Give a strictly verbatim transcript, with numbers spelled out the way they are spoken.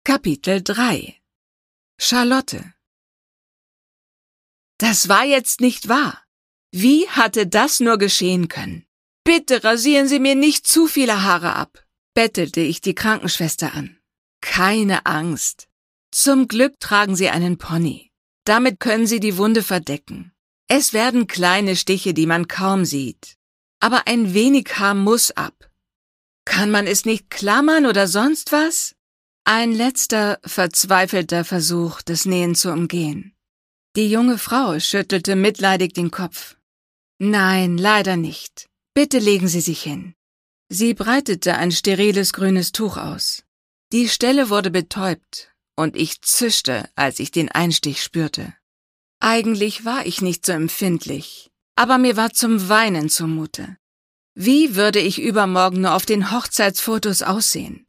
Kapitel drei. Charlotte. Das war jetzt nicht wahr. Wie hatte das nur geschehen können? Bitte rasieren Sie mir nicht zu viele Haare ab, bettelte ich die Krankenschwester an. Keine Angst. Zum Glück tragen Sie einen Pony. Damit können Sie die Wunde verdecken. Es werden kleine Stiche, die man kaum sieht. Aber ein wenig Haar muss ab. Kann man es nicht klammern oder sonst was? Ein letzter, verzweifelter Versuch, das Nähen zu umgehen. Die junge Frau schüttelte mitleidig den Kopf. Nein, leider nicht. Bitte legen Sie sich hin. Sie breitete ein steriles grünes Tuch aus. Die Stelle wurde betäubt, und ich zischte, als ich den Einstich spürte. Eigentlich war ich nicht so empfindlich, aber mir war zum Weinen zumute. Wie würde ich übermorgen nur auf den Hochzeitsfotos aussehen?